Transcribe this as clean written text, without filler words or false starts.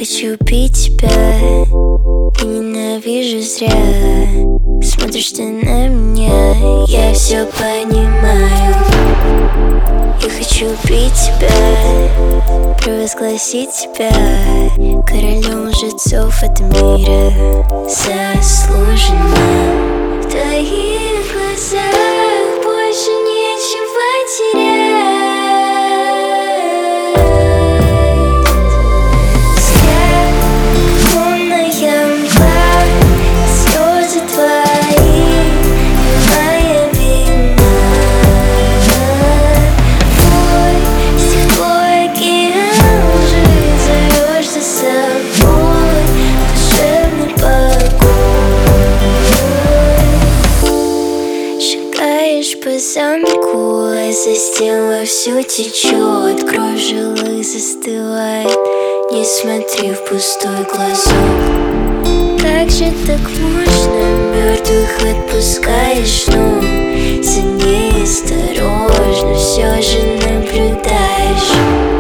хочу пить тебя и ненавижу зря. Смотришь ты на меня, я все понимаю. Я хочу пить тебя, провозгласить тебя королем лжецов этого мира. Заслуженно в твоих глазах больше нечего терять. По замку, а за стен вовсю течет. Кровь в жилах застывает. Не смотри в пустой глазок. Как же так можно? Мертвых отпускаешь, но за ней осторожно все же наблюдаешь.